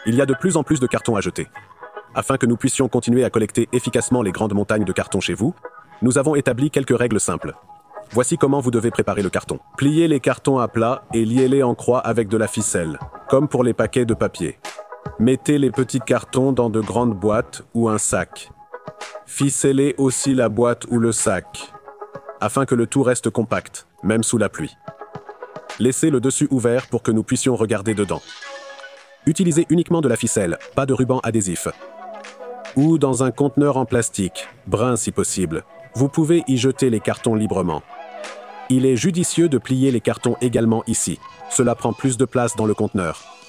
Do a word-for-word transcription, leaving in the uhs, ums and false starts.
Il y a de plus en plus de cartons à jeter. Afin que nous puissions continuer à collecter efficacement les grandes montagnes de cartons chez vous, nous avons établi quelques règles simples. Voici comment vous devez préparer le carton. Pliez les cartons à plat et liez-les en croix avec de la ficelle, comme pour les paquets de papier. Mettez les petits cartons dans de grandes boîtes ou un sac. Ficellez aussi la boîte ou le sac, afin que le tout reste compact, même sous la pluie. Laissez le dessus ouvert pour que nous puissions regarder dedans. Utilisez uniquement de la ficelle, pas de ruban adhésif. Ou dans un conteneur en plastique, brun si possible. Vous pouvez y jeter les cartons librement. Il est judicieux de plier les cartons également ici. Cela prend plus de place dans le conteneur.